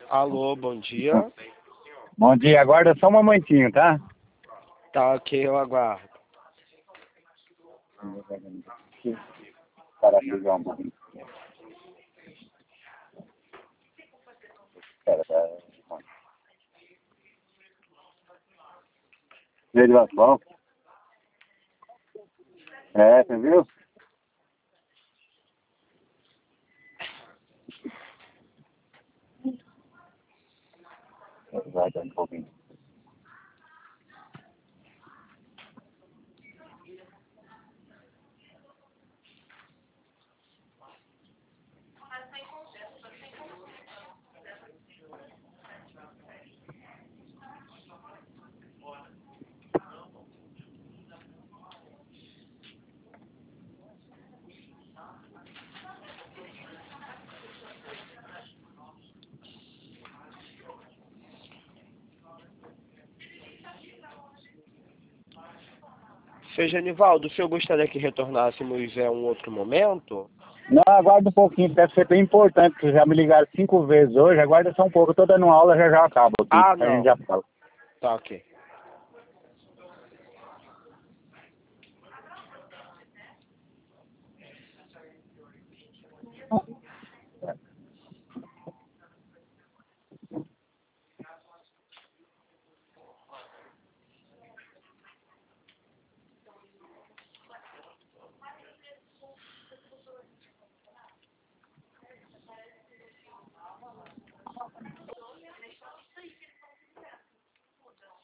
Alô, bom dia. Bom dia, aguarda só um momentinho, tá? Tá ok, eu aguardo. Para ligar um pouquinho. Espera, tá? Veio de bom? É, você viu? Vai dar um pouquinho. Seu Genivaldo, o senhor gostaria que retornássemos em um outro momento? Não, aguarda um pouquinho, deve ser bem importante, porque já me ligaram 5 vezes hoje, aguarda só um pouco, eu tô dando aula, já acabo aqui, Ah, a gente não. já fala. Tá ok.